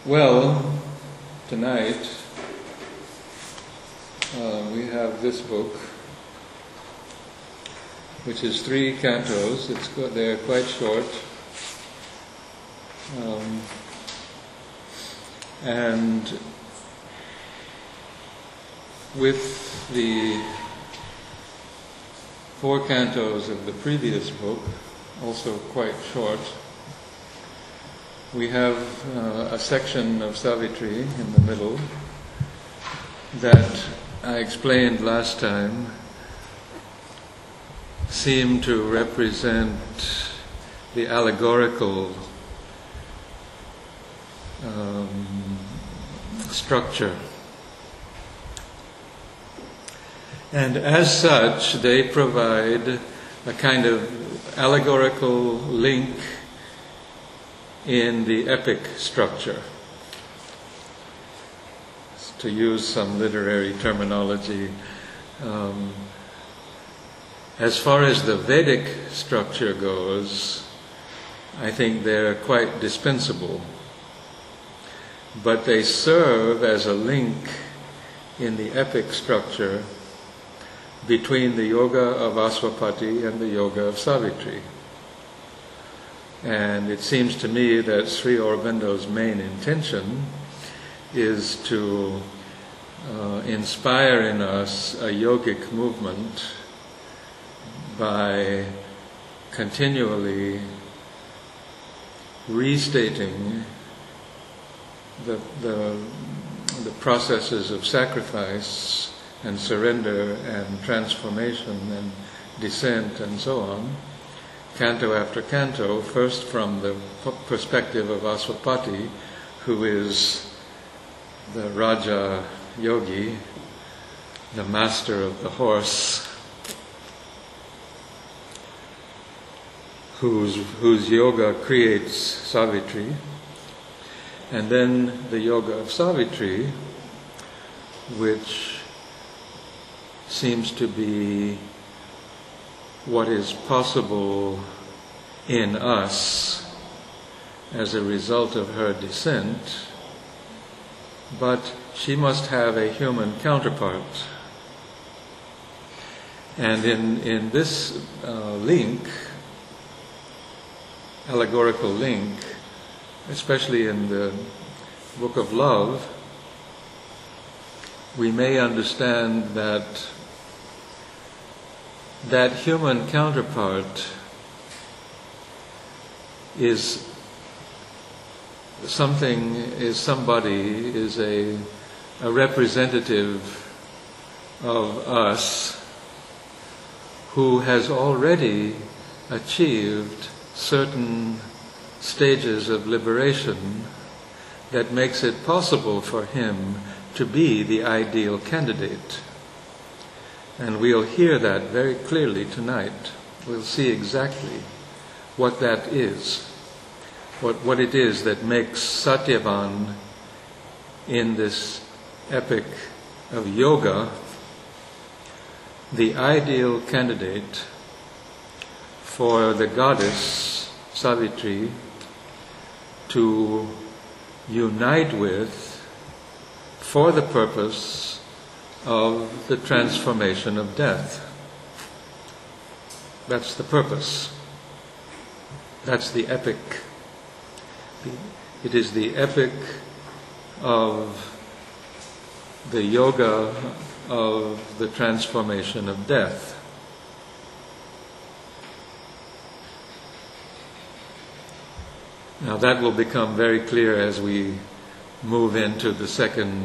Well, tonight we have this book, which is 3 cantos. They're quite short, and with the 4 cantos of the previous book, also quite short, we have a section of Savitri in the middle that I explained last time seemed to represent the allegorical structure. And as such, they provide a kind of allegorical link in the epic structure. To use some literary terminology, as far as the Vedic structure goes, I think they're quite dispensable. But they serve as a link in the epic structure between the yoga of Aswapati and the yoga of Savitri. And it seems to me that Sri Aurobindo's main intention is to inspire in us a yogic movement by continually restating the processes of sacrifice and surrender and transformation and descent and so on, canto after canto, first from the perspective of Aswapati, who is the Raja Yogi, the master of the horse, whose yoga creates Savitri, and then the yoga of Savitri, which seems to be what is possible in us as a result of her descent, but she must have a human counterpart. And in this link, allegorical link, especially in the Book of Love, we may understand that human counterpart is a representative of us who has already achieved certain stages of liberation that makes it possible for him to be the ideal candidate. And we'll hear that very clearly tonight. We'll see exactly what that is, what it is that makes Satyavan in this epic of yoga the ideal candidate for the goddess Savitri to unite with for the purpose of the transformation of death. That's the purpose. That's the epic. It is the epic of the yoga of the transformation of death. Now that will become very clear as we move into the second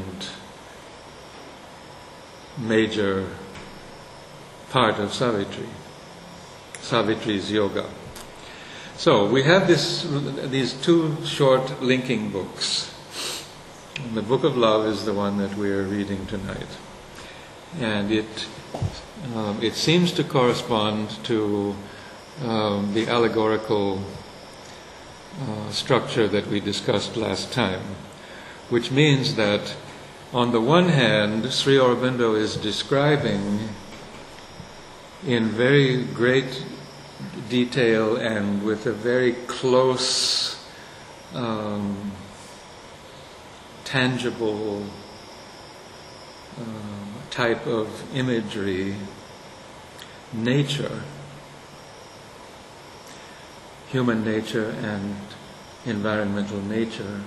major part of Savitri, Savitri's yoga. So we have these 2 short linking books. And the Book of Love is the one that we are reading tonight, and it seems to correspond to the allegorical structure that we discussed last time, which means that on the one hand, Sri Aurobindo is describing in very great detail and with a very close tangible type of imagery, nature, human nature and environmental nature,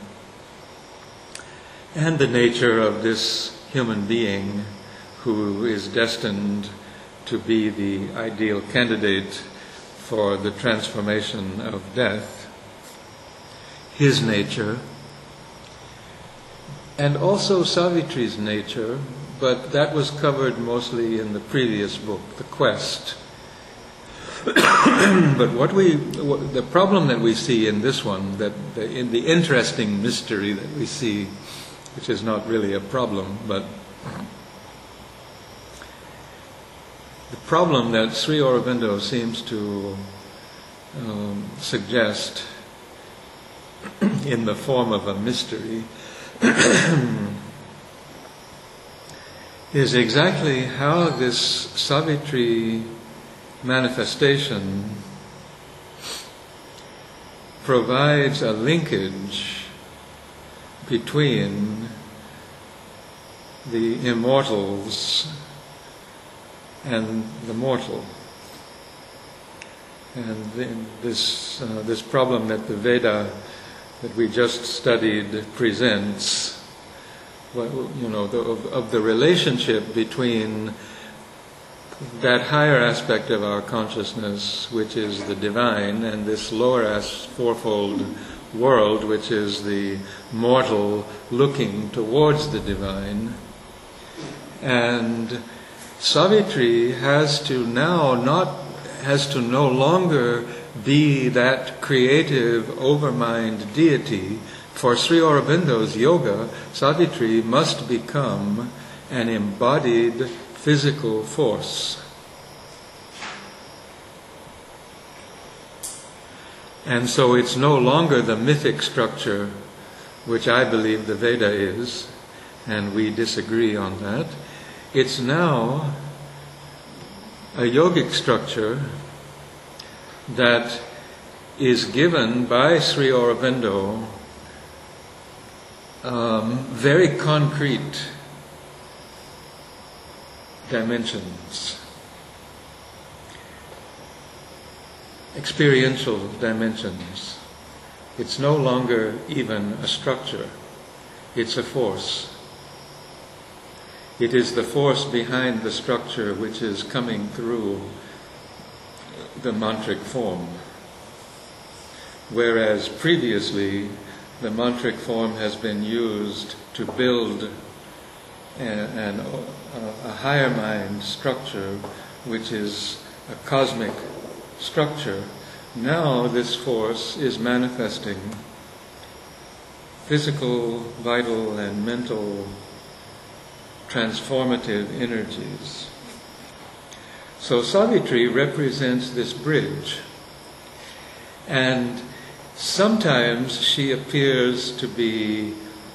and the nature of this human being who is destined to be the ideal candidate for the transformation of death, his nature, and also Savitri's nature, but that was covered mostly in the previous book, The Quest. But the problem that we see in this one, in the interesting mystery that we see, which is not really a problem, but the problem that Sri Aurobindo seems to suggest in the form of a mystery is exactly how this Savitri manifestation provides a linkage between the immortals and the mortal. And this problem that the Veda that we just studied presents, of the relationship between that higher aspect of our consciousness, which is the divine, and this lower fourfold world, which is the mortal looking towards the divine. And Savitri has to no longer be that creative overmind deity. For Sri Aurobindo's yoga, Savitri must become an embodied physical force. And so it's no longer the mythic structure, which I believe the Veda is, and we disagree on that. It's now a yogic structure that is given by Sri Aurobindo very concrete dimensions, experiential dimensions. It's no longer even a structure, it's a force. It is the force behind the structure which is coming through the mantric form. Whereas previously the mantric form has been used to build a higher mind structure, which is a cosmic structure. Now this force is manifesting physical, vital, and mental transformative energies. So Savitri represents this bridge, and sometimes she appears to be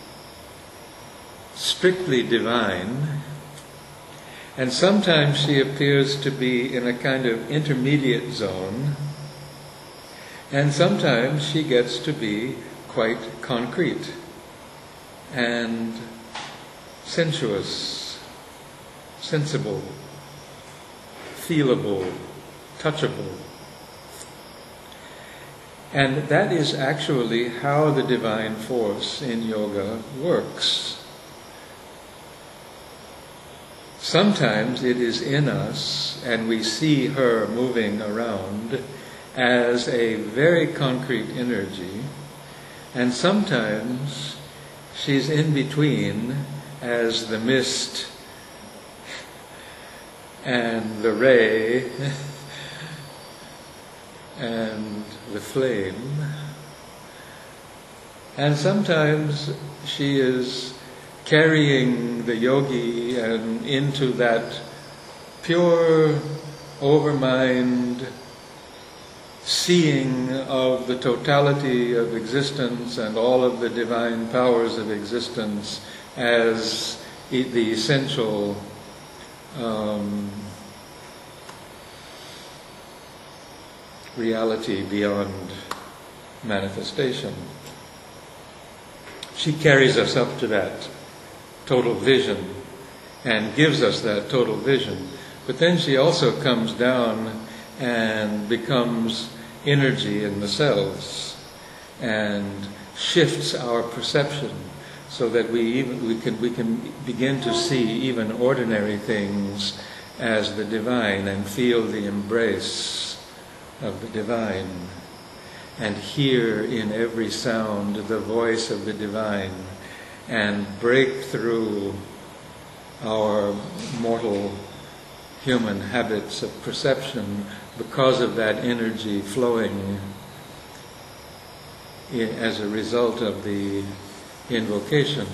strictly divine, and sometimes she appears to be in a kind of intermediate zone, and sometimes she gets to be quite concrete and sensuous, sensible, feelable, touchable. And that is actually how the divine force in yoga works. Sometimes it is in us and we see her moving around as a very concrete energy, and sometimes she's in between as the mist and the ray and the flame, and sometimes she is carrying the yogi and into that pure overmind seeing of the totality of existence and all of the divine powers of existence as the essential reality beyond manifestation. She carries us up to that total vision and gives us that total vision. But then she also comes down and becomes energy in the cells and shifts our perception so that we can begin to see even ordinary things as the divine and feel the embrace of the divine and hear in every sound the voice of the divine and break through our mortal human habits of perception because of that energy flowing as a result of the invocation.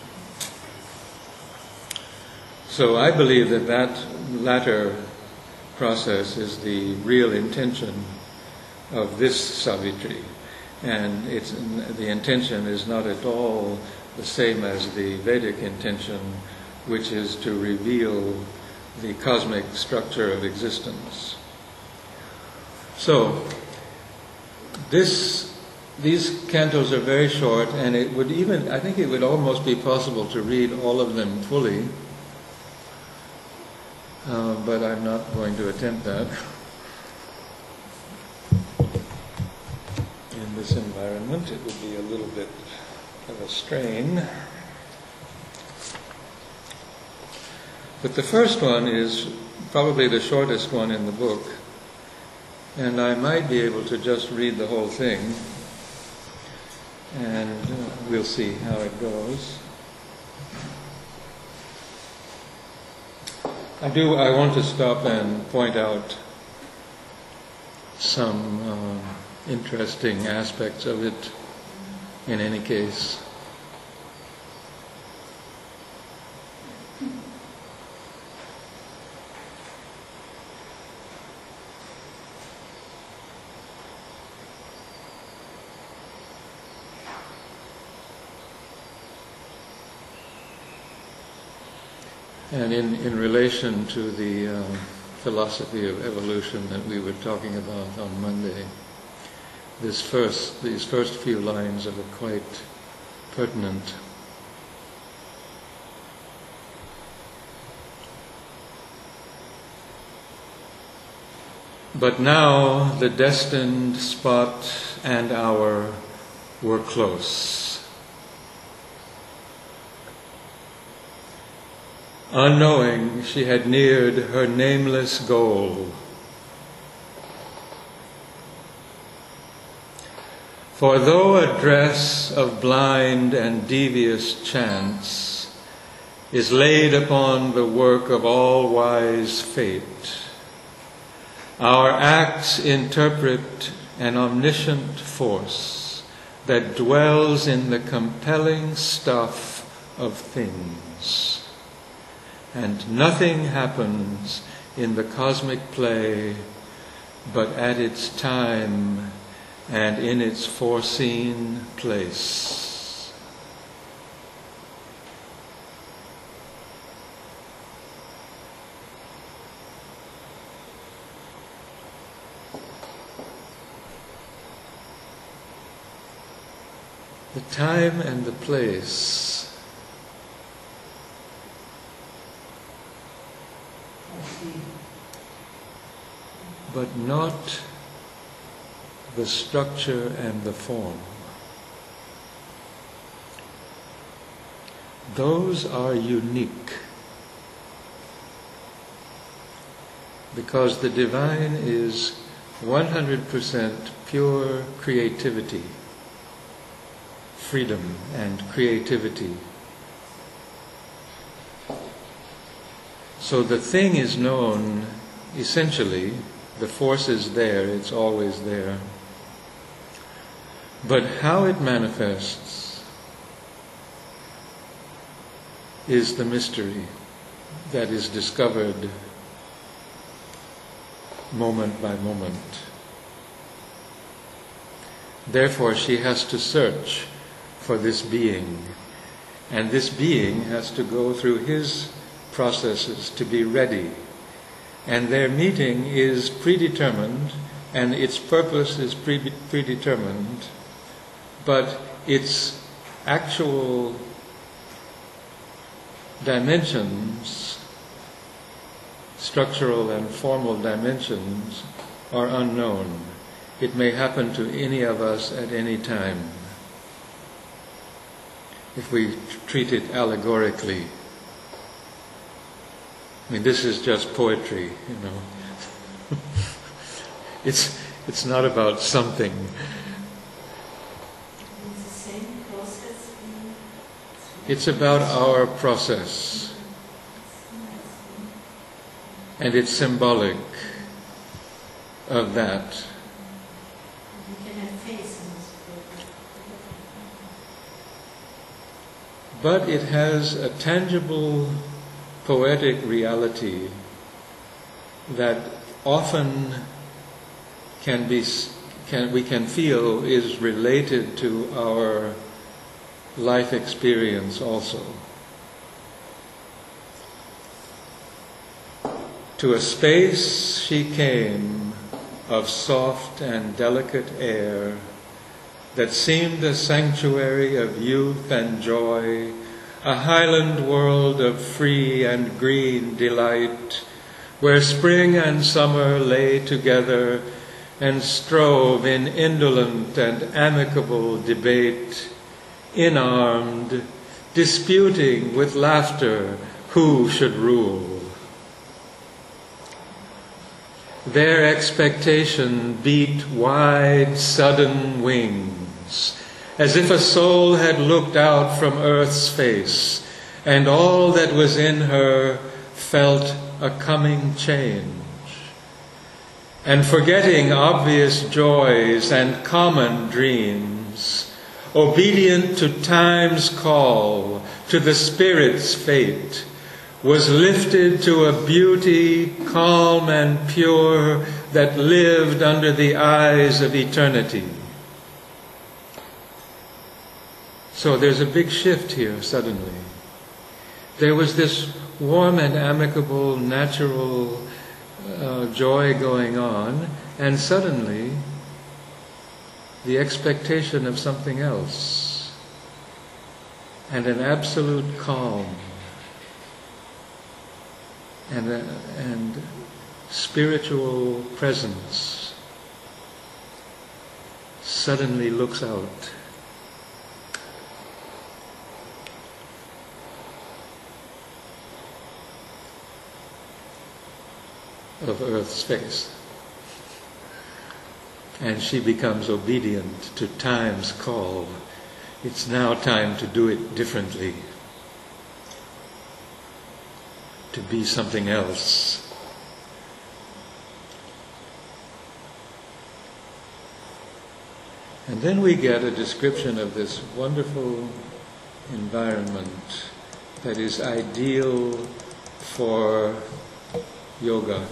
So I believe that that latter process is the real intention of this Savitri, and the intention is not at all the same as the Vedic intention, which is to reveal the cosmic structure of existence. So these cantos are very short, and I think it would almost be possible to read all of them fully, but I'm not going to attempt that in this environment. It would be a little bit of a strain. But the first one is probably the shortest one in the book, and I might be able to just read the whole thing, and we'll see how it goes. I want to stop and point out some interesting aspects of it in any case. And in relation to the philosophy of evolution that we were talking about on Monday, these first few lines are quite pertinent. But now the destined spot and hour were close. Unknowing, she had neared her nameless goal. For though a dress of blind and devious chance is laid upon the work of all-wise fate, our acts interpret an omniscient force that dwells in the compelling stuff of things. And nothing happens in the cosmic play but at its time and in its foreseen place. The time and the place but not the structure and the form. Those are unique because the divine is 100% pure creativity, freedom and creativity. So the thing is known essentially. The force is there, it's always there. But how it manifests is the mystery that is discovered moment by moment. Therefore, she has to search for this being, and this being has to go through his processes to be ready. And their meeting is predetermined, and its purpose is predetermined, but its actual dimensions, structural and formal dimensions, are unknown. It may happen to any of us at any time, if we treat it allegorically. I mean, this is just poetry, you know. It's not about something. It's the same process. It's about our process. And it's symbolic of that. You can have faith in this book. But it has a tangible poetic reality that often we can feel is related to our life experience also. To a space she came of soft and delicate air that seemed a sanctuary of youth and joy, a highland world of free and green delight, where spring and summer lay together and strove in indolent and amicable debate, inarmed, disputing with laughter who should rule. Their expectation beat wide, sudden wings, as if a soul had looked out from earth's face, and all that was in her felt a coming change. And forgetting obvious joys and common dreams, obedient to time's call, to the Spirit's fate, was lifted to a beauty calm and pure that lived under the eyes of eternity. So there's a big shift here suddenly. There was this warm and amicable, natural joy going on, and suddenly the expectation of something else, and an absolute calm, and spiritual presence suddenly looks out. Of Earth's face. And she becomes obedient to time's call. It's now time to do it differently. To be something else. And then we get a description of this wonderful environment that is ideal for yoga.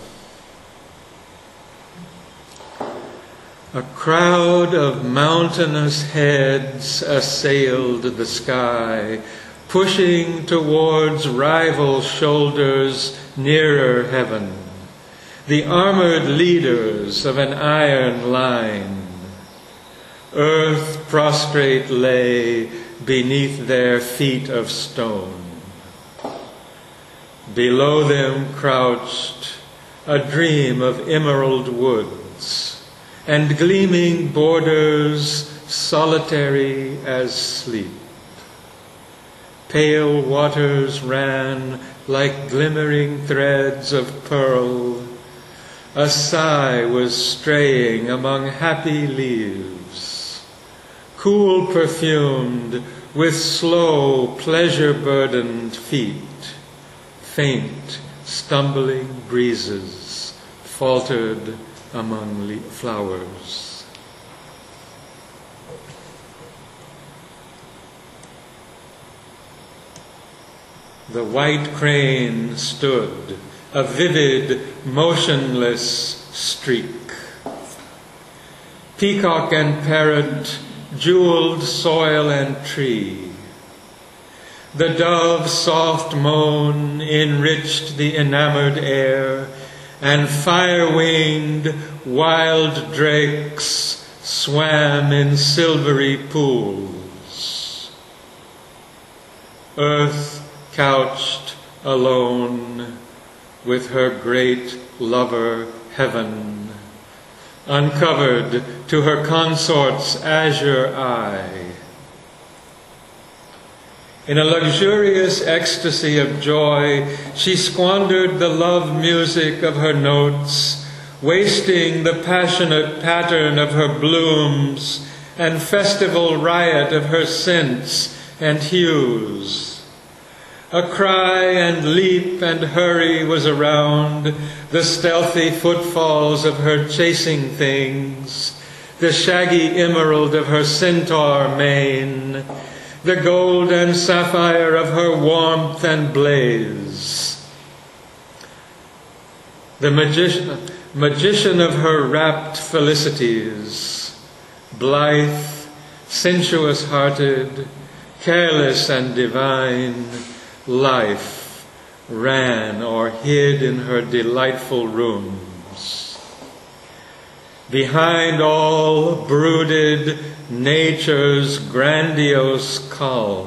A crowd of mountainous heads assailed the sky, pushing towards rival shoulders nearer heaven, the armored leaders of an iron line. Earth prostrate lay beneath their feet of stone. Below them crouched a dream of emerald woods, and gleaming borders solitary as sleep. Pale waters ran like glimmering threads of pearl. A sigh was straying among happy leaves, cool perfumed with slow, pleasure-burdened feet. Faint, stumbling breezes faltered among flowers. The white crane stood, a vivid, motionless streak. Peacock and parrot jeweled soil and tree. The dove's soft moan enriched the enamored air, and fire-winged wild drakes swam in silvery pools. earth couched alone with her great lover heaven, uncovered to her consort's azure eye. In a luxurious ecstasy of joy, she squandered the love music of her notes, wasting the passionate pattern of her blooms and festival riot of her scents and hues. A cry and leap and hurry was around, the stealthy footfalls of her chasing things, the shaggy emerald of her centaur mane, the gold and sapphire of her warmth and blaze. The magician of her rapt felicities, blithe, sensuous-hearted, careless and divine, life ran or hid in her delightful rooms. Behind all brooded nature's grandiose calm.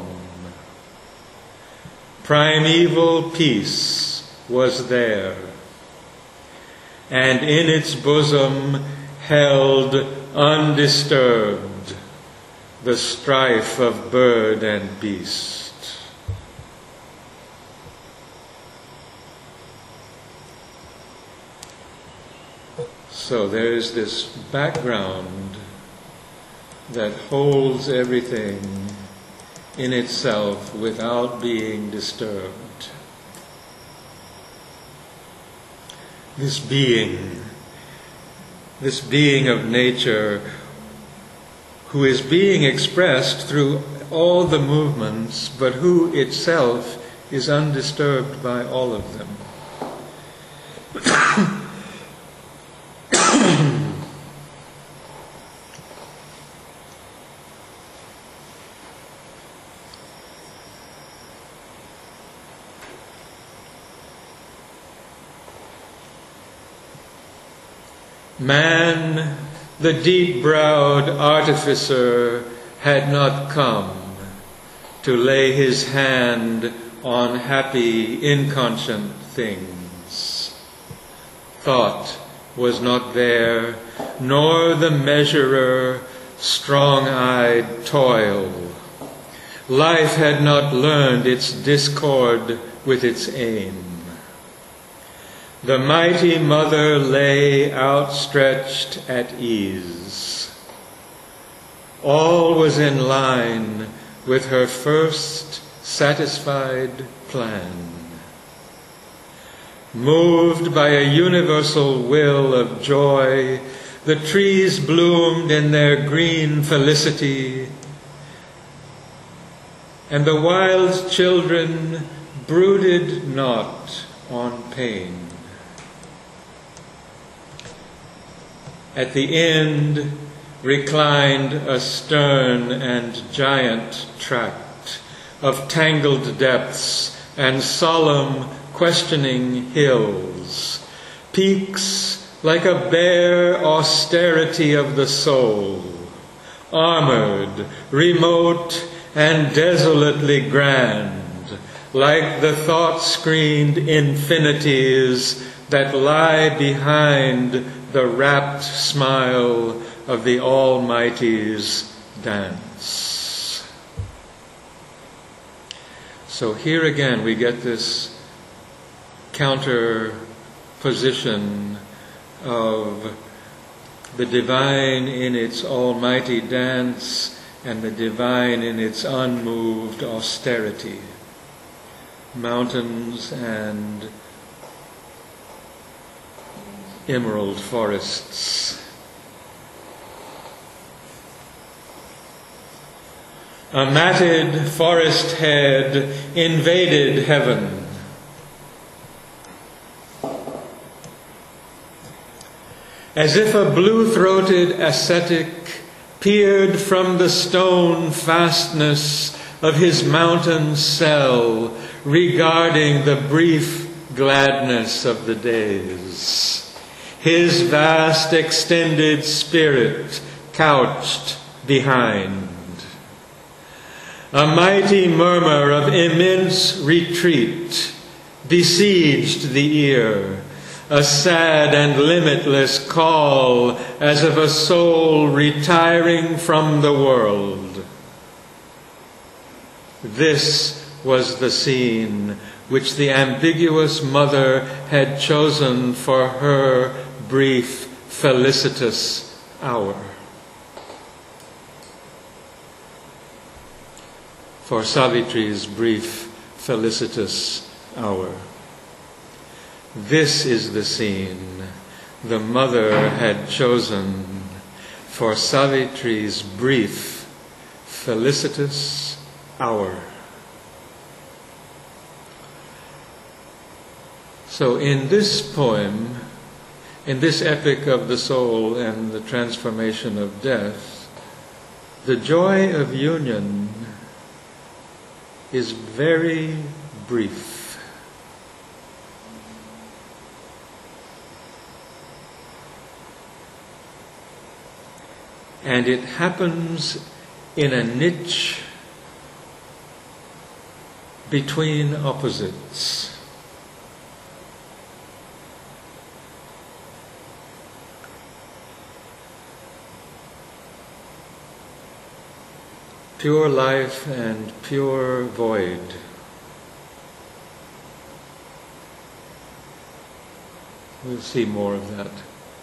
Primeval peace was there, and in its bosom held undisturbed the strife of bird and beast. So there is this background that holds everything in itself without being disturbed. This being of nature, who is being expressed through all the movements, but who itself is undisturbed by all of them. Man, the deep-browed artificer, had not come to lay his hand on happy, inconscient things. Thought was not there, nor the measurer, strong-eyed toil. Life had not learned its discord with its aim. The mighty mother lay outstretched at ease. All was in line with her first satisfied plan. Moved by a universal will of joy, the trees bloomed in their green felicity, and the wild children brooded not on pain. At the end reclined a stern and giant tract of tangled depths and solemn, questioning hills, peaks like a bare austerity of the soul, armored, remote, and desolately grand, like the thought-screened infinities that lie behind the rapt smile of the Almighty's dance. So here again we get this counter position of the divine in its almighty dance and the divine in its unmoved austerity. Mountains and emerald forests. A matted forest head invaded heaven. As if a blue-throated ascetic peered from the stone fastness of his mountain cell, regarding the brief gladness of the days. His vast extended spirit couched behind. A mighty murmur of immense retreat besieged the ear, a sad and limitless call as of a soul retiring from the world. This was the scene which the ambiguous mother had chosen for her brief, felicitous hour. For Savitri's brief, felicitous hour. This is the scene the mother had chosen for Savitri's brief, felicitous hour. So in this poem, in this epic of the soul and the transformation of death, the joy of union is very brief. And it happens in a niche between opposites. Pure life and pure void. We'll see more of that.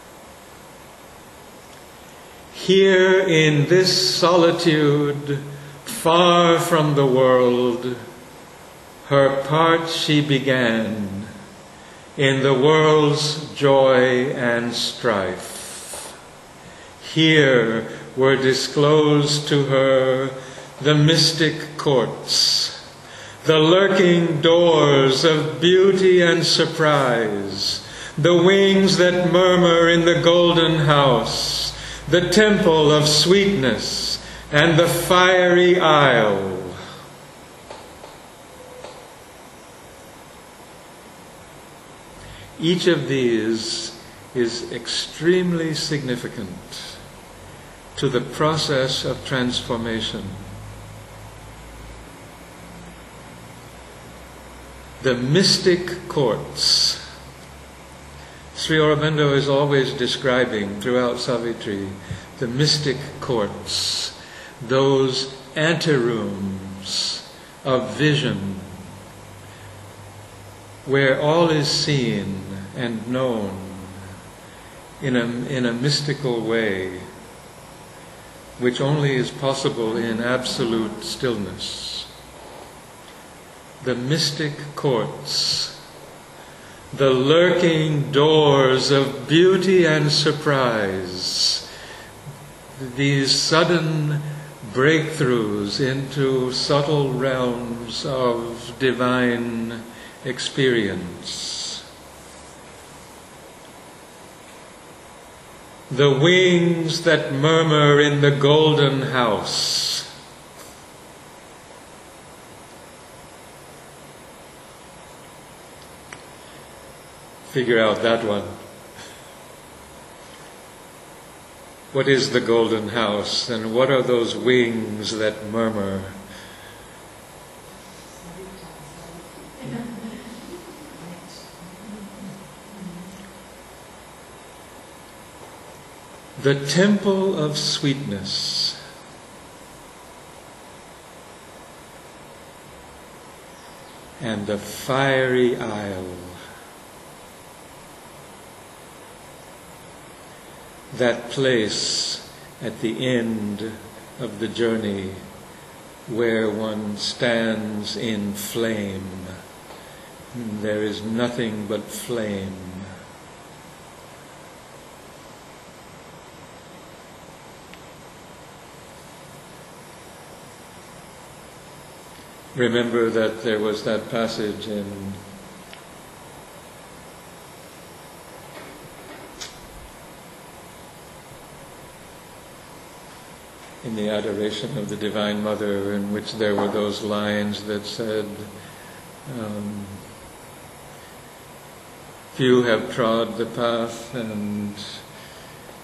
Here in this solitude, far from the world, her part she began in the world's joy and strife. Here were disclosed to her the mystic courts, the lurking doors of beauty and surprise, the wings that murmur in the golden house, the temple of sweetness, and the fiery isle. Each of these is extremely significant to the process of transformation. The mystic courts. Sri Aurobindo is always describing throughout Savitri the mystic courts, those anterooms of vision where all is seen and known in a mystical way, which only is possible in absolute stillness. The mystic courts, the lurking doors of beauty and surprise, these sudden breakthroughs into subtle realms of divine experience. The wings that murmur in the golden house. Figure out that one. What is the golden house, and what are those wings that murmur? The temple of sweetness. And the fiery isle. That place at the end of the journey where one stands in flame. There is nothing but flame. Remember that there was that passage in the Adoration of the Divine Mother, in which there were those lines that said, few have trod the path and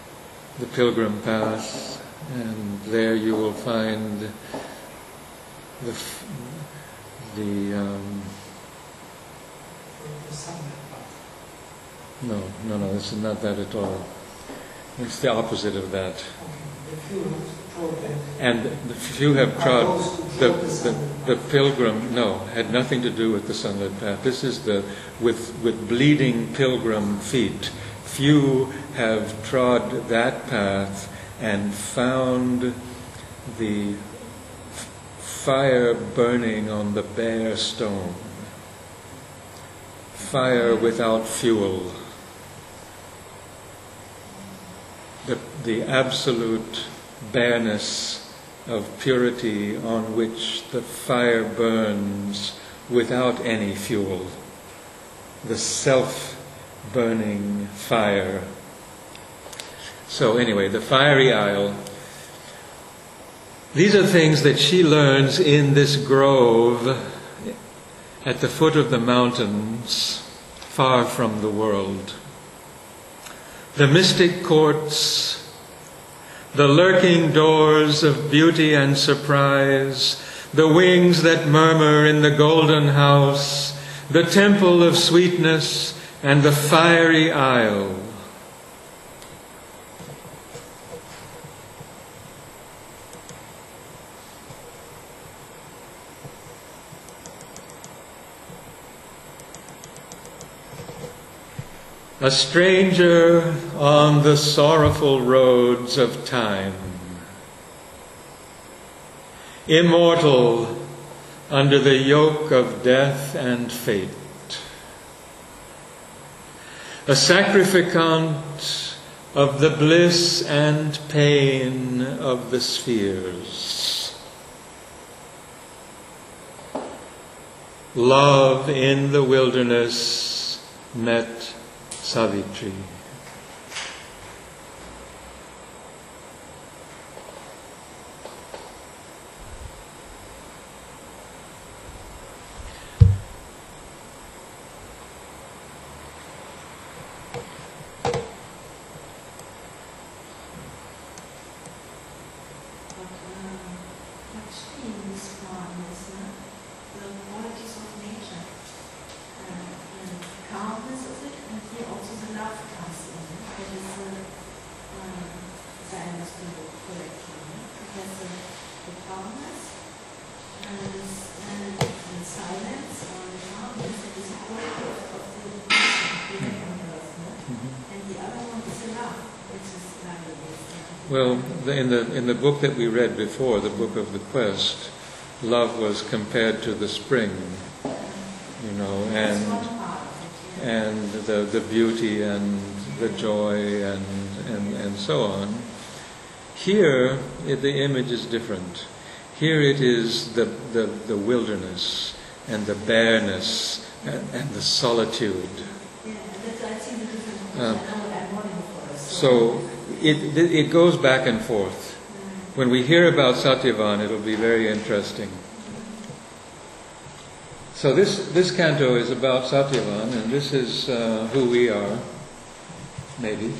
the pilgrim path, and there you will find the no, this is not that at all. It's the opposite of that. And the few have trod the pilgrim. No, had nothing to do with the sunlit path. This is the with bleeding pilgrim feet. Few have trod that path and found the fire burning on the bare stone. Fire without fuel. The absolute bareness of purity on which the fire burns without any fuel. The self-burning fire. So anyway, the fiery isle. These are things that she learns in this grove at the foot of the mountains, far from the world. The mystic courts, the lurking doors of beauty and surprise, the wings that murmur in the golden house, the temple of sweetness and the fiery isle. A stranger on the sorrowful roads of time, immortal under the yoke of death and fate, a sacrificant of the bliss and pain of the spheres. Love in the wilderness met Savitri. Well, in the book that we read before, the book of the Quest, love was compared to the spring, you know, and the beauty and the joy and so on. Here, the image is different. Here it is the wilderness and the bareness and the solitude. So it goes back and forth. When we hear about Satyavan, it'll be very interesting. So this canto is about Satyavan, and this is who we are, maybe.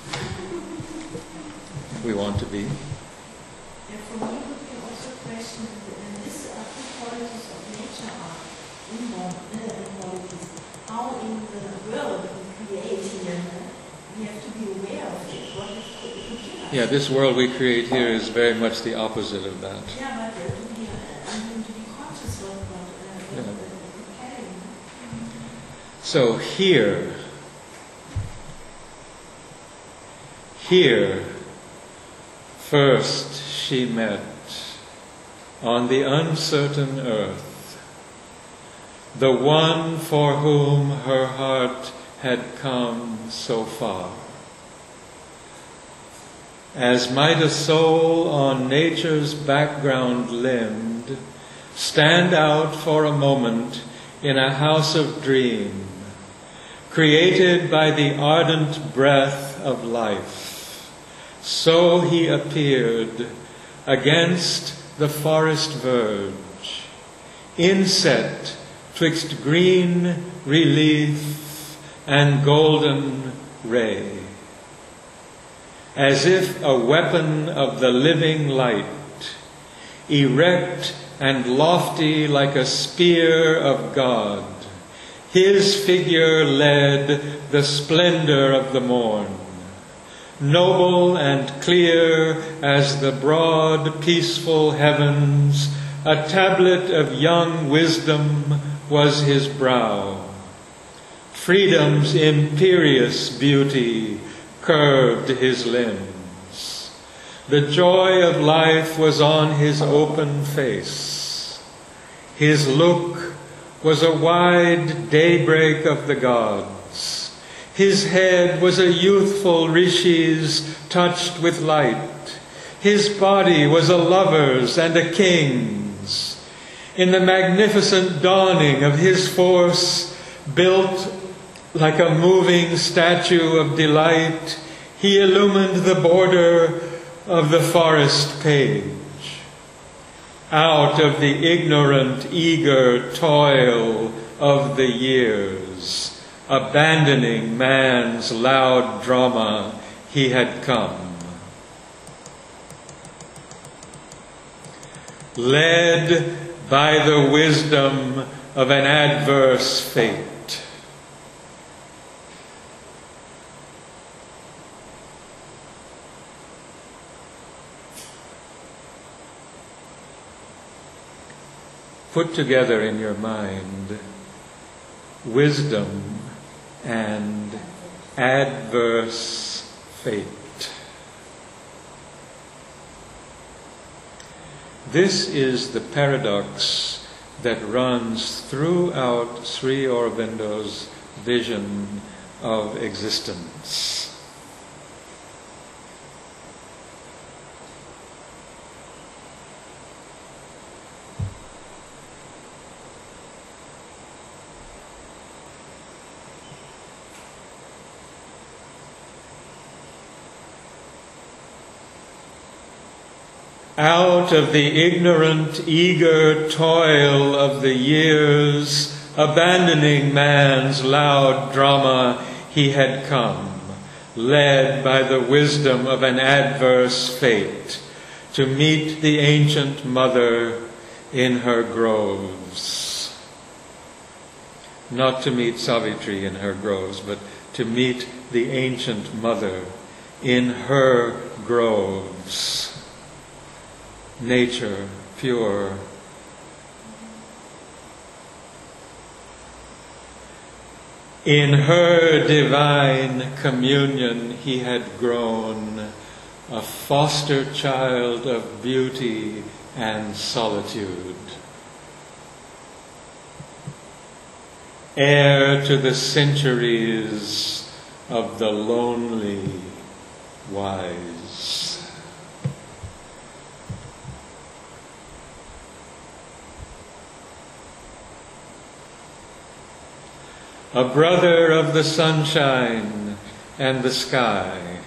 We want to be. And for me, would be also a question, and these are two qualities of nature are inborn qualities. How in the world we create here, we have to be aware of it. What it could give us. Yeah, this world we create here is very much the opposite of that. Yeah, but to be conscious of what we're carrying. So here, first she met on the uncertain earth the one for whom her heart had come so far. As might a soul on nature's background limbed stand out for a moment in a house of dream, created by the ardent breath of life, so he appeared against the forest verge, inset twixt green relief and golden ray, as if a weapon of the living light, erect and lofty like a spear of God. His figure led the splendor of the morn. Noble and clear as the broad, peaceful heavens, a tablet of young wisdom was his brow. Freedom's imperious beauty curved his limbs. The joy of life was on his open face. His look was a wide daybreak of the gods. His head was a youthful rishi's touched with light. His body was a lover's and a king's. In the magnificent dawning of his force, built like a moving statue of delight, he illumined the border of the forest page. Out of the ignorant, eager toil of the years, abandoning man's loud drama, he had come. Led by the wisdom of an adverse fate. Put together in your mind wisdom and adverse fate. This is the paradox that runs throughout Sri Aurobindo's vision of existence. Out of the ignorant, eager toil of the years, abandoning man's loud drama, he had come, led by the wisdom of an adverse fate, to meet the ancient mother in her groves. Not to meet Savitri in her groves, but to meet the ancient mother in her groves. Nature, pure. In her divine communion he had grown, a foster child of beauty and solitude. Heir to the centuries of the lonely wise. A brother of the sunshine and the sky,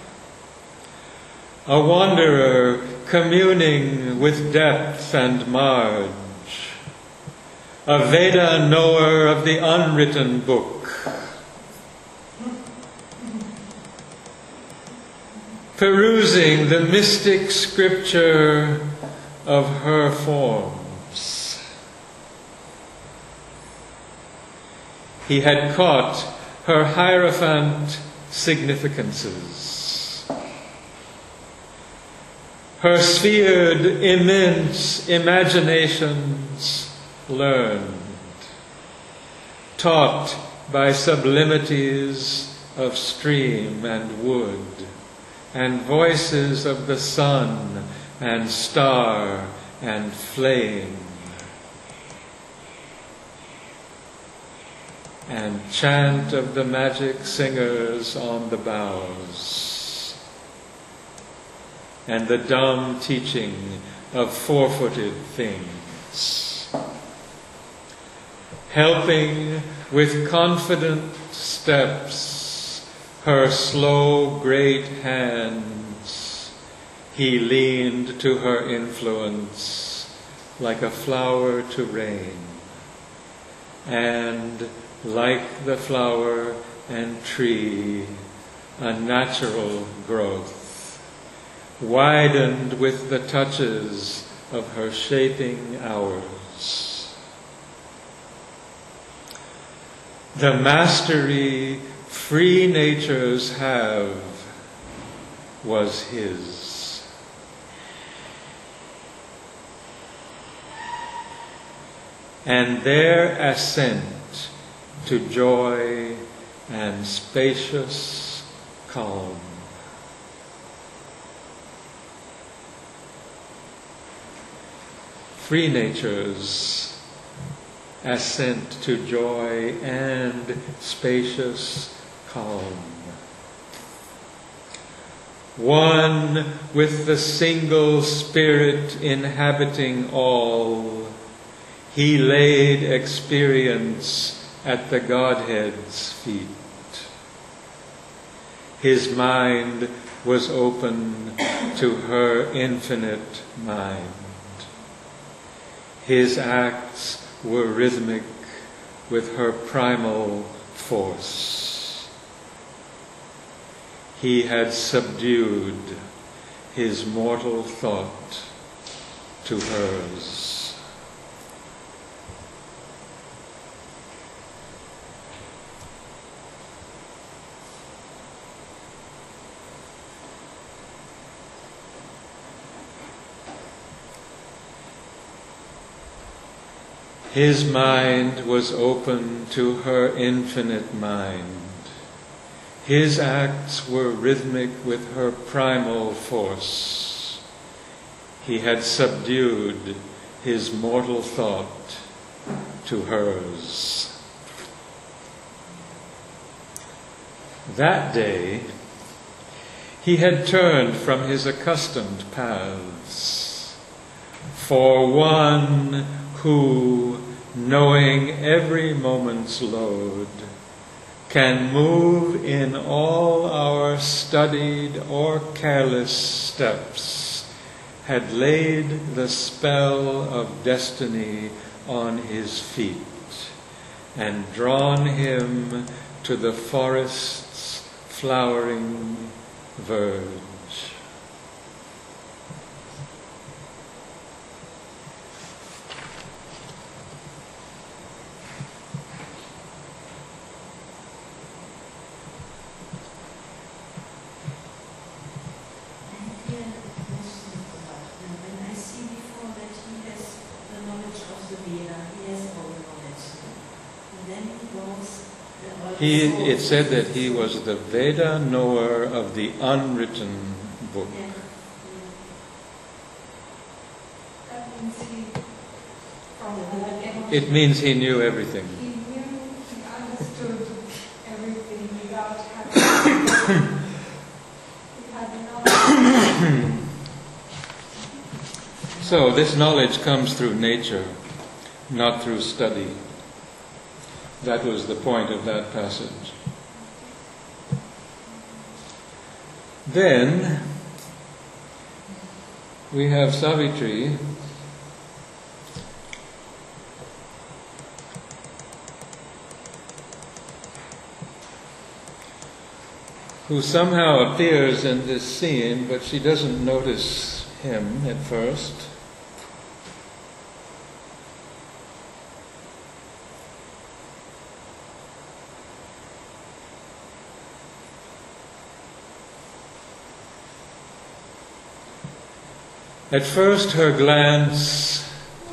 a wanderer communing with depth and marge, a Veda knower of the unwritten book, perusing the mystic scripture of her forms. He had caught her hierophant significances, her sphered immense imaginations learned, taught by sublimities of stream and wood, and voices of the sun and star and flame, and chant of the magic singers on the boughs, and the dumb teaching of four-footed things, helping with confident steps her slow great hands, he leaned to her influence like a flower to rain, and like the flower and tree, a natural growth, widened with the touches of her shaping hours. The mastery free natures have was his. And their ascent to joy and spacious calm. Free natures ascent to joy and spacious calm. One with the single Spirit inhabiting all, he laid experience at the Godhead's feet. His mind was open to her infinite mind. His acts were rhythmic with her primal force. He had subdued his mortal thought to hers. His mind was open to her infinite mind. His acts were rhythmic with her primal force. He had subdued his mortal thought to hers. That day, he had turned from his accustomed paths. For one who, knowing every moment's load, can move in all our studied or careless steps, had laid the spell of destiny on his feet and drawn him to the forest's flowering verge. It said that he was the Veda knower of the unwritten book. It means he knew everything. He knew, he understood everything without having he had knowledge. So this knowledge comes through nature, not through study. That was the point of that passage. Then we have Savitri, who somehow appears in this scene, but she doesn't notice him at first. At first her glance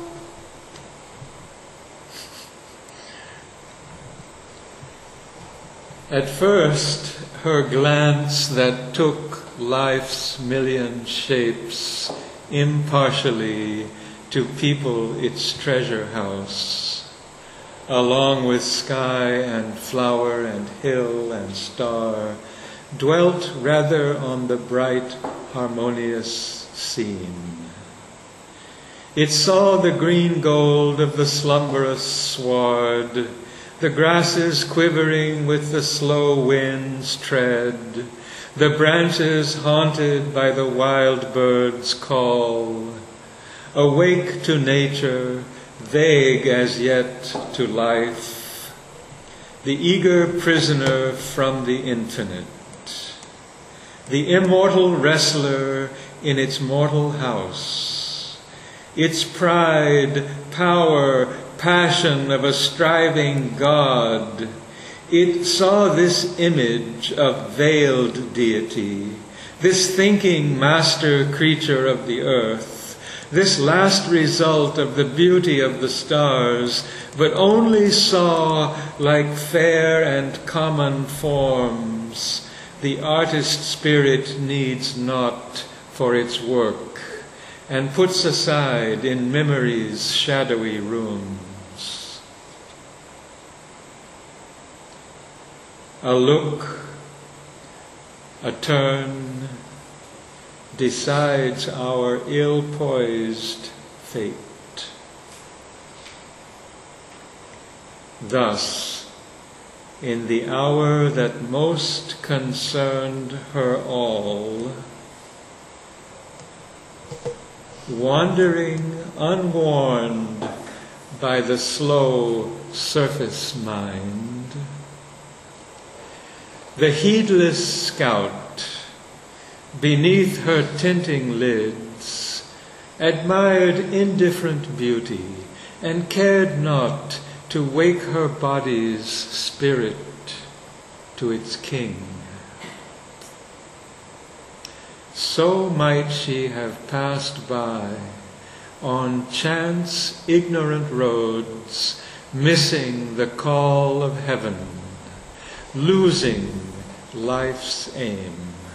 that took life's million shapes impartially to people its treasure house, along with sky and flower and hill and star, dwelt rather on the bright, harmonious scene. It saw the green gold of the slumberous sward, the grasses quivering with the slow wind's tread, the branches haunted by the wild bird's call, awake to nature, vague as yet to life, the eager prisoner from the infinite, the immortal wrestler in its mortal house, its pride, power, passion of a striving God. It saw this image of veiled deity, this thinking master creature of the earth, this last result of the beauty of the stars, but only saw like fair and common forms the artist spirit needs not for its work, and puts aside in memory's shadowy rooms. A look, a turn, decides our ill-poised fate. Thus, in the hour that most concerned her all, wandering unwarned by the slow surface mind, the heedless scout, beneath her tinting lids, admired indifferent beauty and cared not to wake her body's spirit to its king. So might she have passed by on chance ignorant roads, missing the call of heaven, losing life's aim.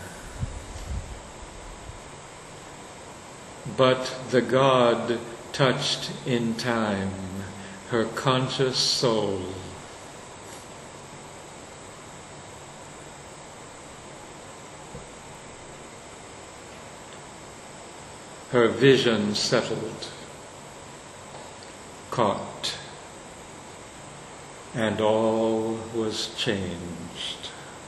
But the God touched in time her conscious soul. Her vision settled, caught, and all was changed.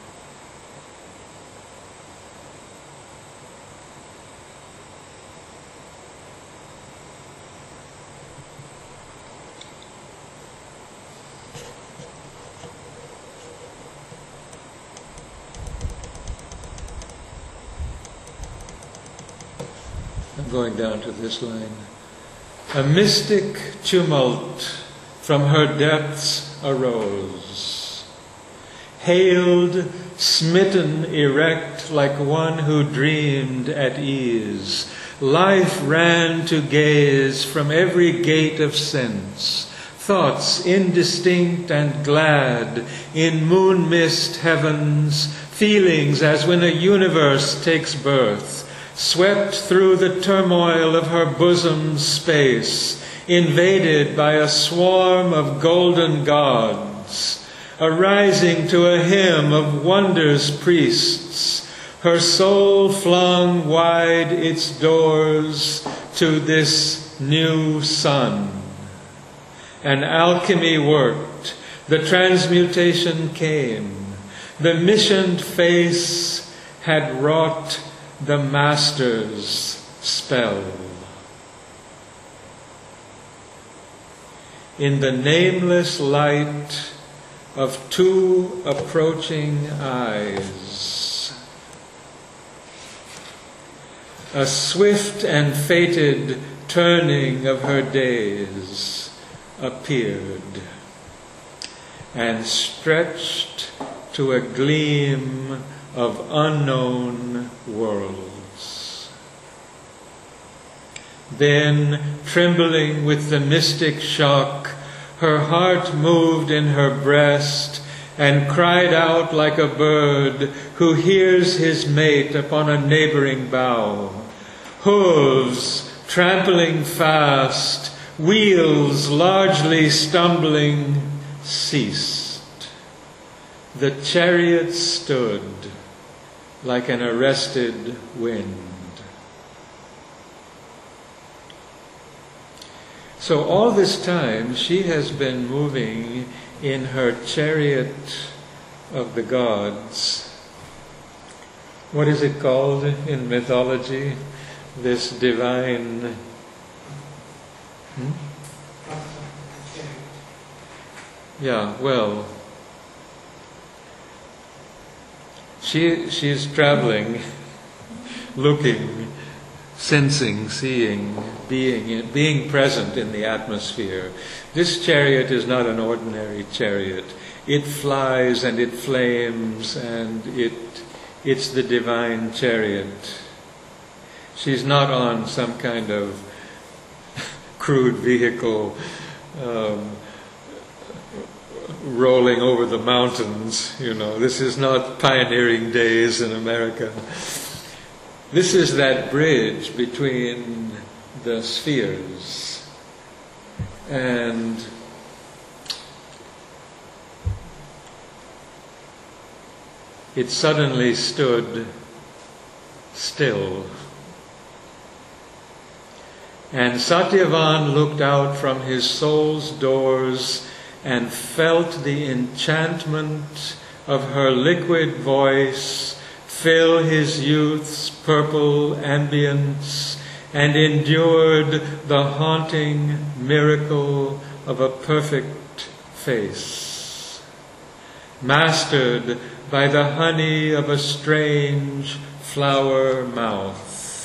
I'm going down to this line. A mystic tumult from her depths arose, hailed, smitten erect like one who dreamed at ease. Life ran to gaze from every gate of sense, thoughts indistinct and glad in moon-mist heavens, feelings as when a universe takes birth, swept through the turmoil of her bosom's space, invaded by a swarm of golden gods, arising to a hymn of wonders priests, her soul flung wide its doors to this new sun. An alchemy worked, the transmutation came, the missioned face had wrought the Master's spell. In the nameless light of two approaching eyes, a swift and fated turning of her days appeared, and stretched to a gleam of unknown worlds. Then, trembling with the mystic shock, her heart moved in her breast and cried out like a bird who hears his mate upon a neighboring bough. Hooves trampling fast, wheels largely stumbling, ceased. The chariot stood like an arrested wind. So all this time she has been moving in her chariot of the gods. What is it called in mythology? This divine... Yeah, well... She's traveling, looking sensing, seeing, being present in the atmosphere. This chariot is not an ordinary chariot. It flies and it flames, and it's the divine chariot. She's not on some kind of crude vehicle rolling over the mountains, This is not pioneering days in America. This is that bridge between the spheres. And it suddenly stood still. And Satyavan looked out from his soul's doors and felt the enchantment of her liquid voice fill his youth's purple ambience, and endured the haunting miracle of a perfect face, mastered by the honey of a strange flower mouth.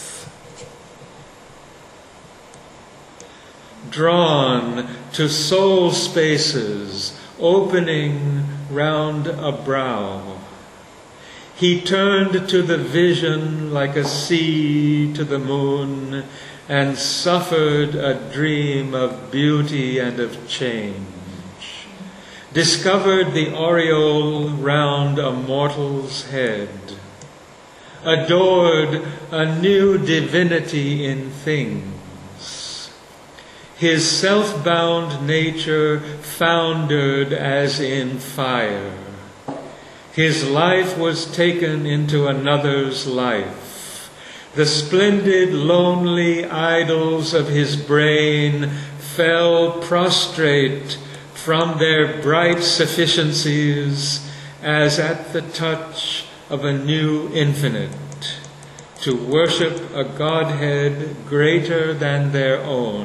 Drawn to soul spaces opening round a brow, he turned to the vision like a sea to the moon, and suffered a dream of beauty and of change. Discovered the aureole round a mortal's head. Adored a new divinity in things. His self-bound nature foundered as in fire. His life was taken into another's life. The splendid, lonely idols of his brain fell prostrate from their bright sufficiencies as at the touch of a new infinite, to worship a Godhead greater than their own.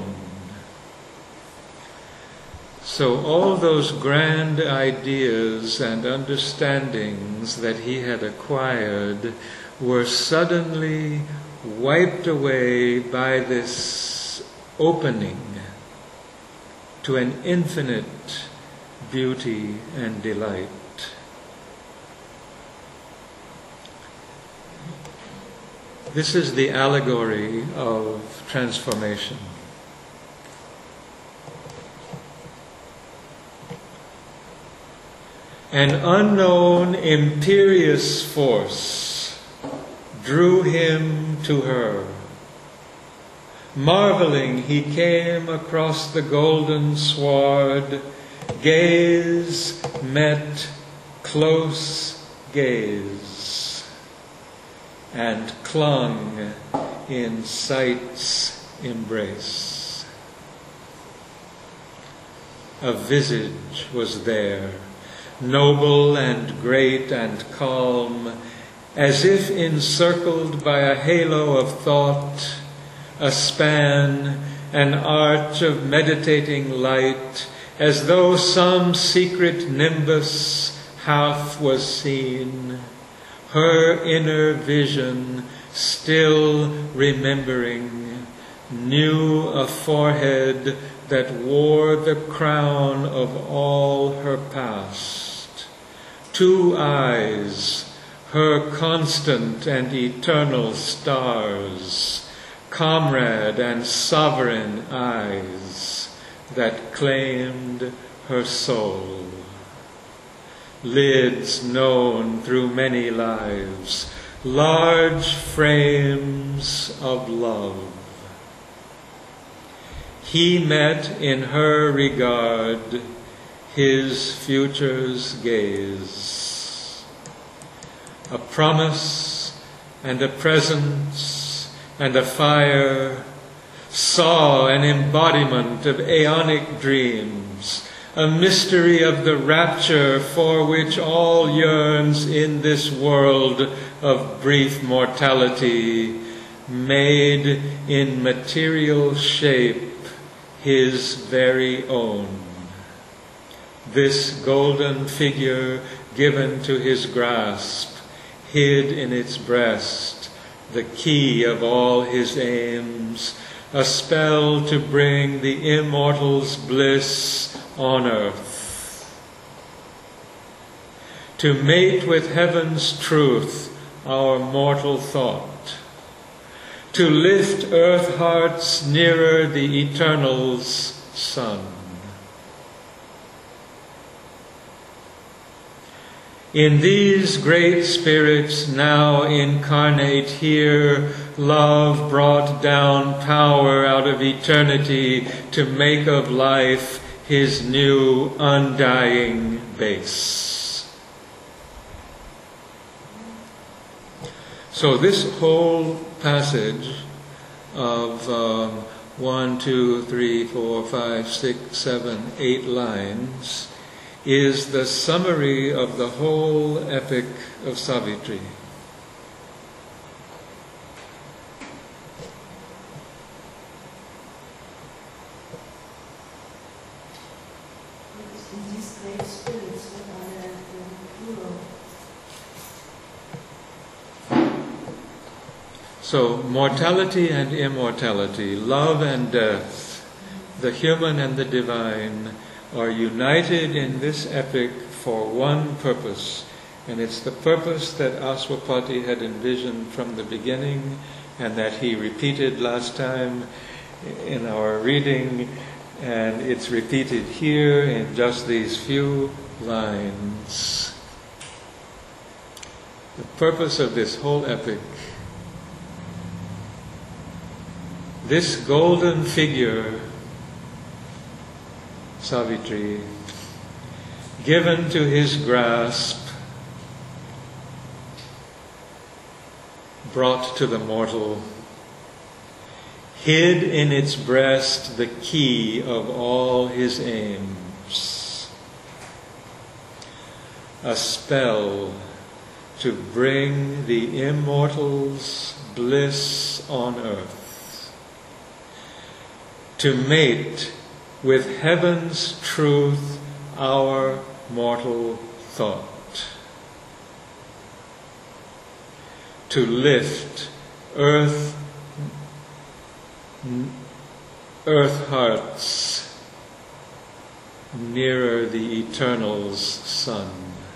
So all those grand ideas and understandings that he had acquired were suddenly wiped away by this opening to an infinite beauty and delight. This is the allegory of transformation. An unknown imperious force drew him to her. Marveling, he came across the golden sward. Gaze met close gaze, and clung in sight's embrace. A visage was there, noble and great and calm, as if encircled by a halo of thought, a span, an arch of meditating light, as though some secret nimbus half was seen, her inner vision still remembering, knew a forehead that wore the crown of all her past, 2 eyes, her constant and eternal stars, comrade and sovereign eyes that claimed her soul. Lids known through many lives, large frames of love. He met in her regard his future's gaze. A promise and a presence and a fire, saw an embodiment of aeonic dreams, a mystery of the rapture for which all yearns in this world of brief mortality, made in material shape his very own. This golden figure given to his grasp, hid in its breast, the key of all his aims, a spell to bring the immortal's bliss on earth, to mate with heaven's truth our mortal thought, to lift earth hearts nearer the eternal's sun. In these great spirits now incarnate here, love brought down power out of eternity to make of life his new undying base. So this whole passage of 1, 2, 3, 4, 5, 6, 7, 8 lines is the summary of the whole epic of Savitri. In these great spirits, what are the plural? So, mortality and immortality, love and death, the human and the divine, are united in this epic for one purpose, and it's the purpose that Aswapati had envisioned from the beginning and that he repeated last time in our reading, and it's repeated here in just these few lines. The purpose of this whole epic, this golden figure, Savitri, given to his grasp, brought to the mortal, hid in its breast the key of all his aims, a spell to bring the immortal's bliss on earth, to mate with heaven's truth our mortal thought, to lift earth hearts nearer the eternal's sun.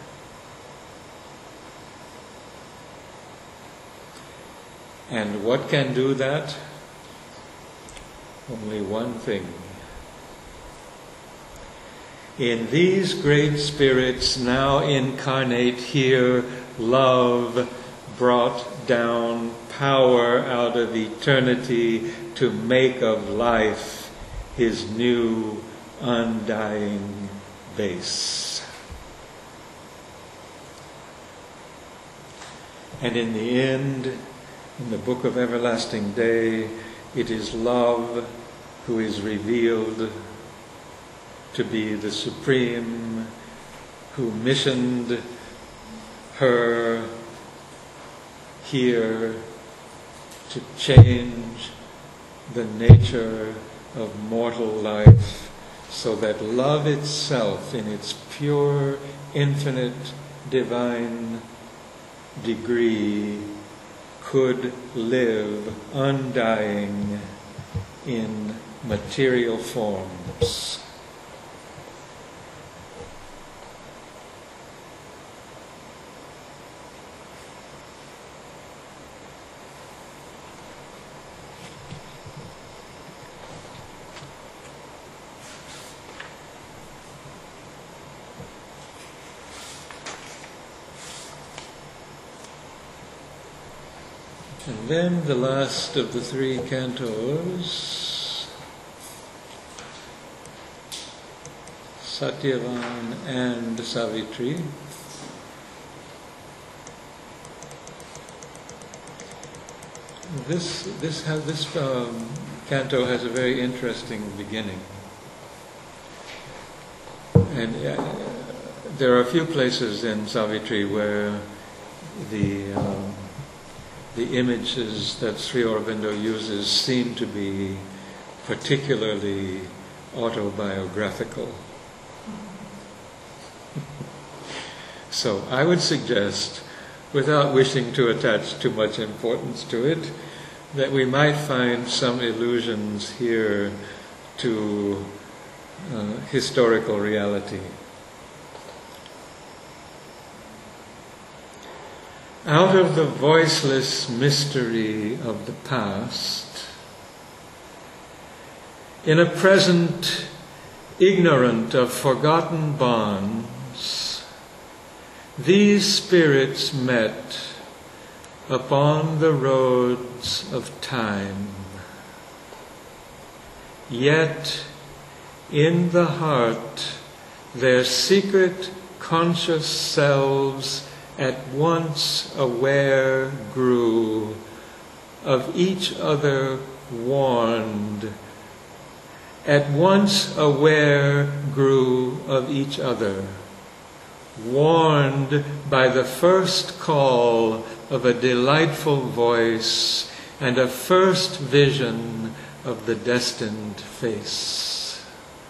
And what can do that? Only one thing. In these great spirits now incarnate here, love brought down power out of eternity to make of life his new undying base. And in the end, in the Book of Everlasting Day, it is love who is revealed to be the Supreme, who missioned her here to change the nature of mortal life so that love itself in its pure, infinite, divine degree could live undying in material forms. And then the last of the three cantos, Satyavan and Savitri. This canto has a very interesting beginning, and there are a few places in Savitri where the images that Sri Aurobindo uses seem to be particularly autobiographical. So I would suggest without wishing to attach too much importance to it, that we might find some allusions here to historical reality. Out of the voiceless mystery of the past, in a present ignorant of forgotten bonds, these spirits met upon the roads of time. Yet in the heart their secret conscious selves at once aware grew, of each other warned, at once aware grew of each other, warned by the first call of a delightful voice and a first vision of the destined face.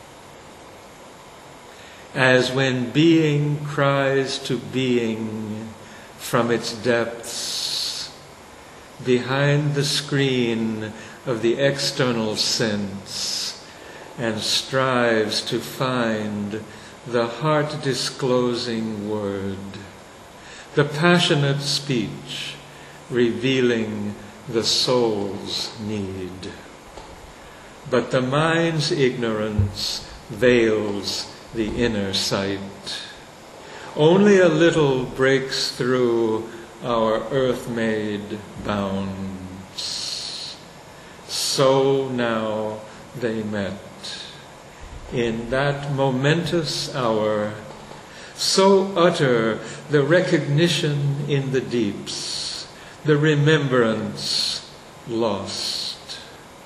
As when being cries to being from its depths, behind the screen of the external sense, and strives to find the heart-disclosing word, the passionate speech revealing the soul's need. But the mind's ignorance veils the inner sight. Only a little breaks through our earth-made bounds. So now they met. In that momentous hour, so utter the recognition in the deeps, the remembrance lost.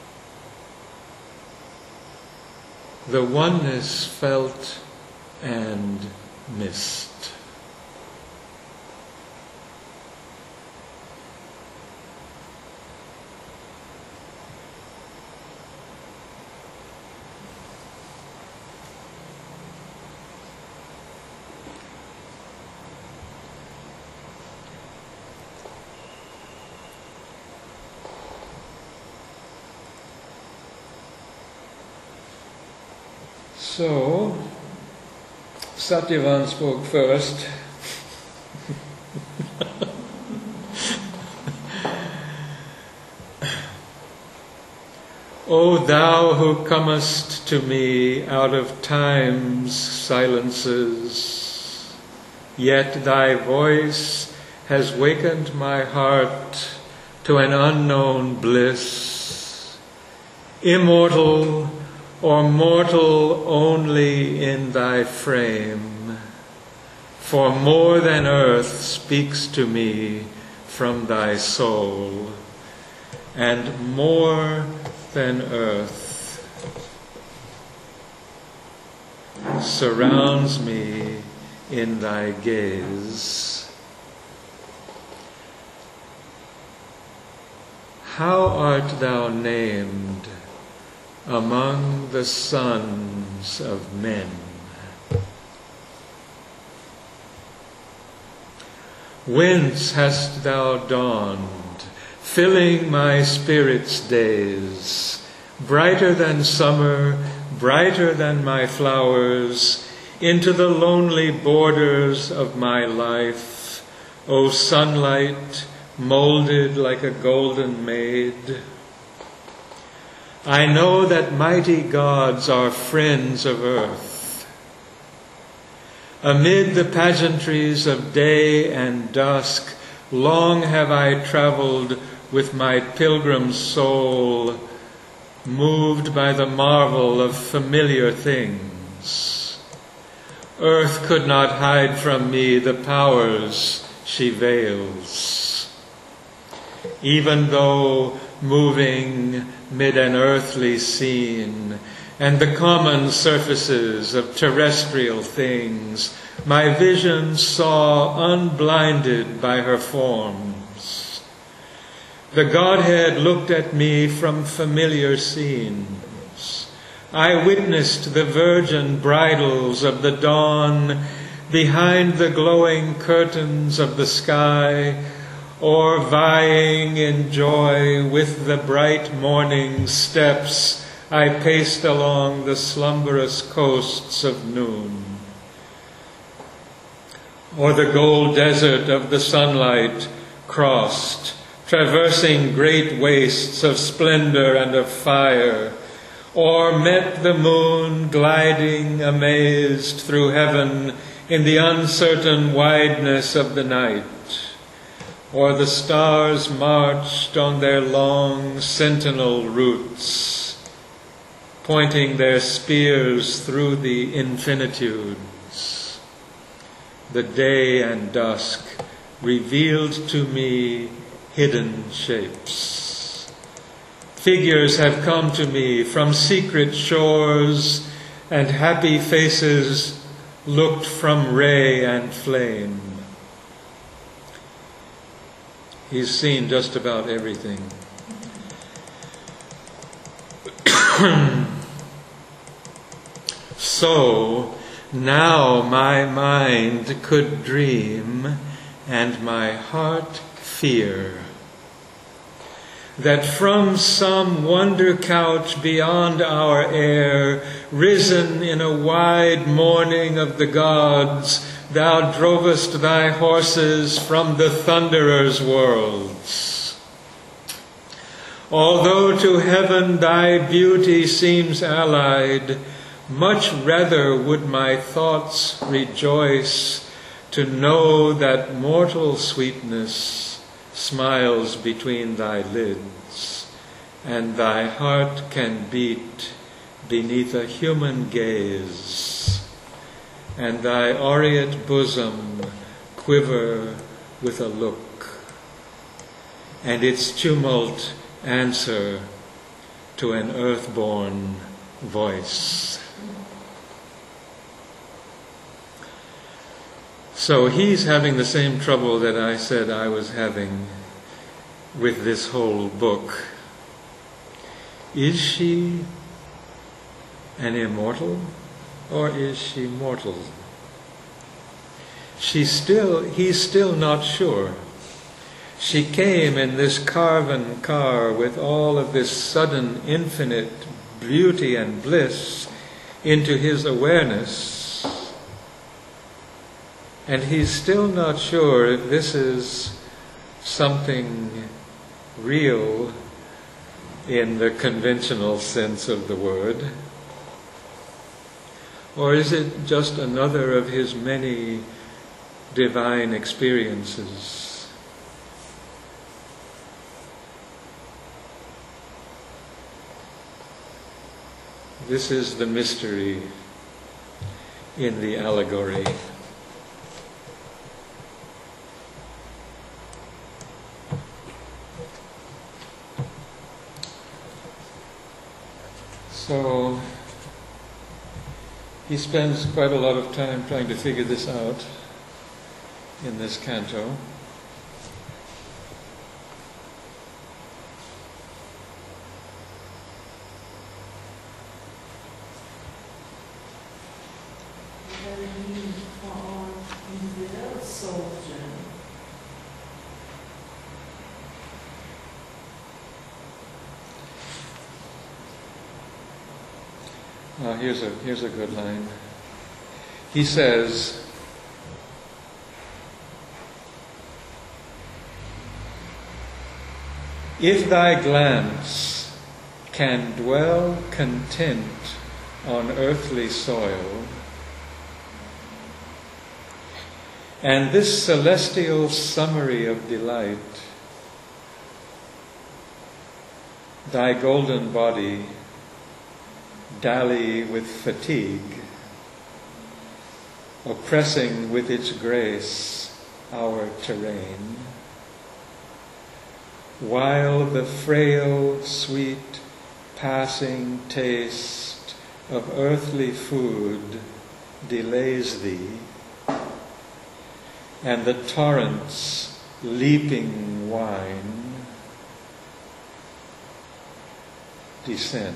The oneness felt and missed. So, Satyavan spoke first. O thou who comest to me out of time's silences, yet thy voice has wakened my heart to an unknown bliss, immortal or mortal only in thy frame, for more than earth speaks to me from thy soul, and more than earth surrounds me in thy gaze. How art thou named among the sons of men? Whence hast thou dawned, filling my spirit's days, brighter than summer, brighter than my flowers, into the lonely borders of my life, O sunlight, molded like a golden maid? I know that mighty gods are friends of earth. Amid the pageantries of day and dusk, long have I traveled with my pilgrim soul, moved by the marvel of familiar things. Earth could not hide from me the powers she veils. Even though moving mid an earthly scene, and the common surfaces of terrestrial things, my vision saw unblinded by her forms. The Godhead looked at me from familiar scenes. I witnessed the virgin bridals of the dawn behind the glowing curtains of the sky, or vying in joy with the bright morning steps, I paced along the slumberous coasts of noon. Or the gold desert of the sunlight crossed, traversing great wastes of splendor and of fire, or met the moon gliding amazed through heaven in the uncertain wideness of the night, or the stars marched on their long sentinel routes, pointing their spears through the infinitudes. The day and dusk revealed to me hidden shapes. Figures have come to me from secret shores, and happy faces looked from ray and flame. He's seen just about everything. So now my mind could dream and my heart fear that from some wonder couch beyond our air, risen in a wide morning of the gods, thou drovest thy horses from the thunderer's worlds. Although to heaven thy beauty seems allied, much rather would my thoughts rejoice to know that mortal sweetness smiles between thy lids, and thy heart can beat beneath a human gaze, and thy aureate bosom quiver with a look, and its tumult answer to an earth-born voice. So he's having the same trouble that I said I was having with this whole book. Is she an immortal, or is she mortal? He's still not sure. She came in this carven car with all of this sudden infinite beauty and bliss into his awareness, and he's still not sure if this is something real in the conventional sense of the word, or is it just another of his many divine experiences? This is the mystery in the allegory. So he spends quite a lot of time trying to figure this out in this canto. Very need for our individual soul journey. Here's a good line. He says, if thy glance can dwell content on earthly soil, and this celestial summary of delight, thy golden body dally with fatigue, oppressing with its grace our terrain, while the frail, sweet, passing taste of earthly food delays thee, and the torrent's leaping wine descend.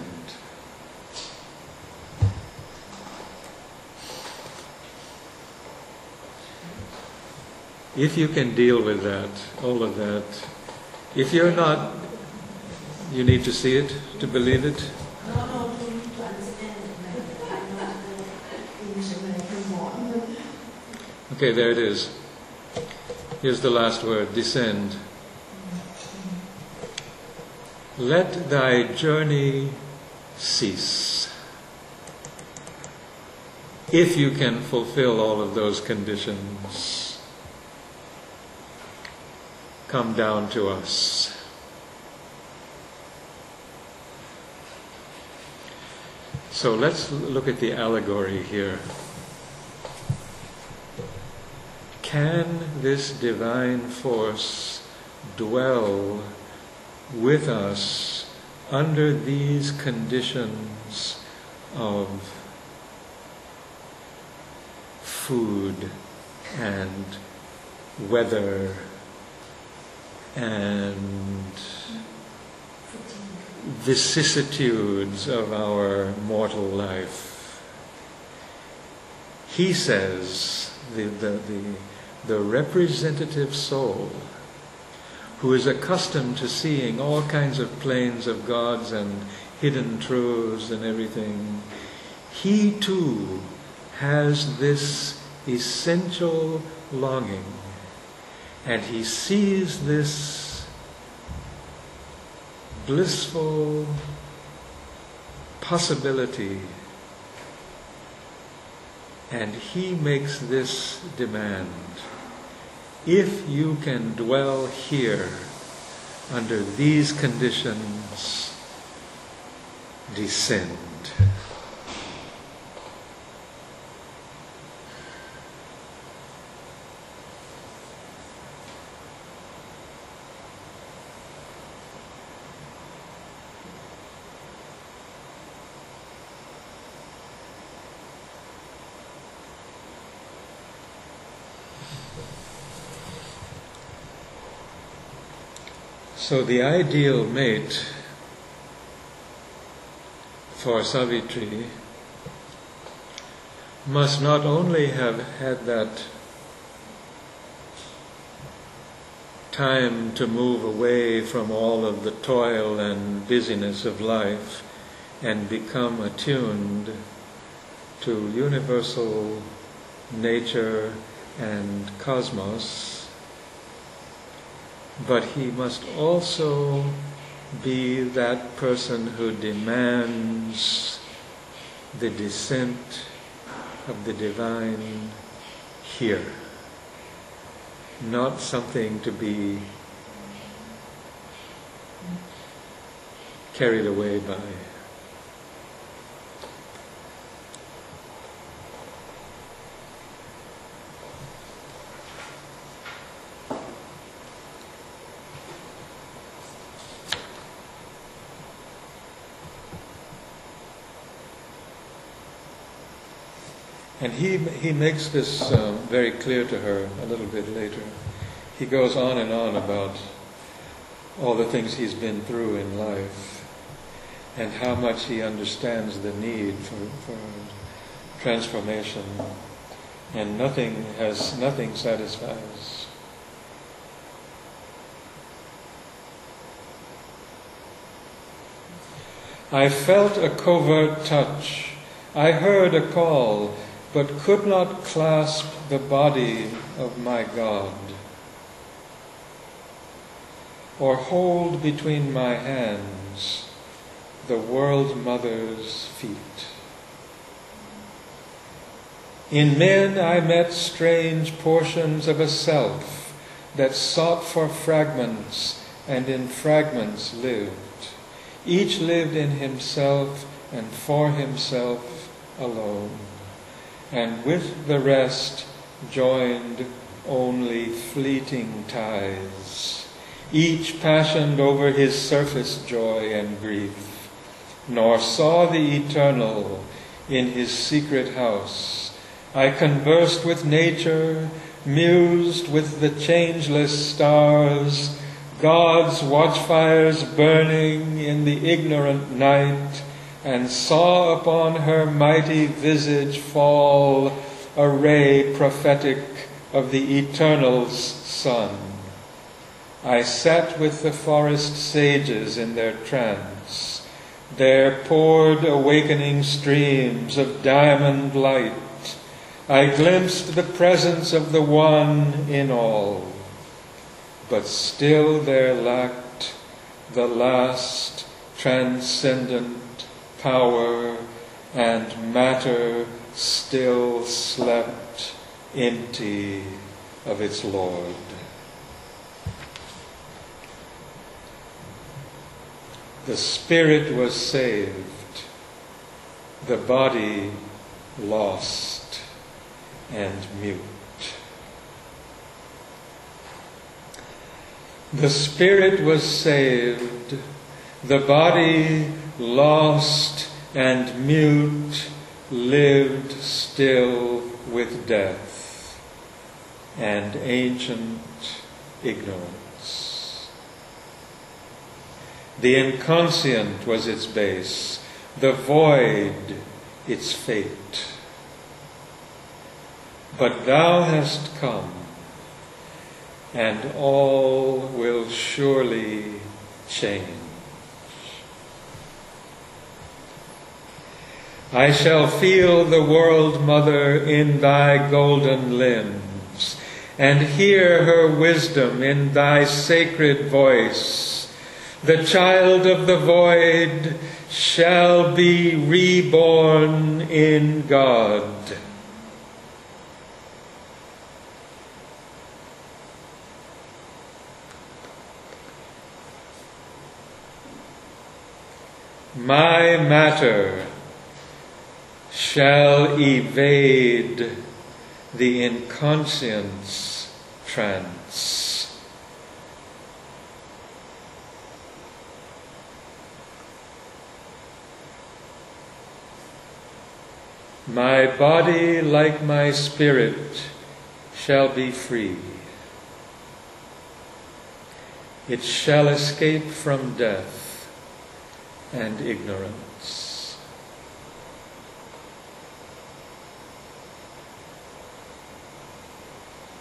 If you can deal with that, all of that, if you're not, you need to see it to believe it. No, to understand it. I'm not English American born. Okay, there it is. Here's the last word, descend. Let thy journey cease. If you can fulfill all of those conditions, come down to us. So let's look at the allegory here. Can this divine force dwell with us under these conditions of food and weather and vicissitudes of our mortal life? He says, the representative soul, who is accustomed to seeing all kinds of planes of gods and hidden truths and everything, he too has this essential longing, and he sees this blissful possibility, and he makes this demand: if you can dwell here under these conditions, descend. So the ideal mate for Savitri must not only have had that time to move away from all of the toil and busyness of life and become attuned to universal nature and cosmos, but he must also be that person who demands the descent of the divine here, not something to be carried away by. And he makes this very clear to her a little bit later. He goes on and on about all the things he's been through in life and how much he understands the need for transformation, and nothing satisfies. I felt a covert touch. I heard a call, but could not clasp the body of my God, or hold between my hands the world mother's feet. In men I met strange portions of a self that sought for fragments, and in fragments lived. Each lived in himself and for himself alone, and with the rest joined only fleeting ties, each passioned over his surface joy and grief, nor saw the eternal in his secret house. I conversed with nature, mused with the changeless stars, God's watchfires burning in the ignorant night, and saw upon her mighty visage fall a ray prophetic of the eternal sun. I sat with the forest sages in their trance. There poured awakening streams of diamond light. I glimpsed the presence of the One in all. But still there lacked the last transcendent power, and matter still slept empty of its Lord. The spirit was saved, the body lost and mute. The spirit was saved, the body lost and mute, lived still with death and ancient ignorance. The inconscient was its base, the void its fate. But thou hast come, and all will surely change. I shall feel the world mother in thy golden limbs, and hear her wisdom in thy sacred voice. The child of the void shall be reborn in God. My matter shall evade the inconscience trance. My body, like my spirit, shall be free. It shall escape from death and ignorance.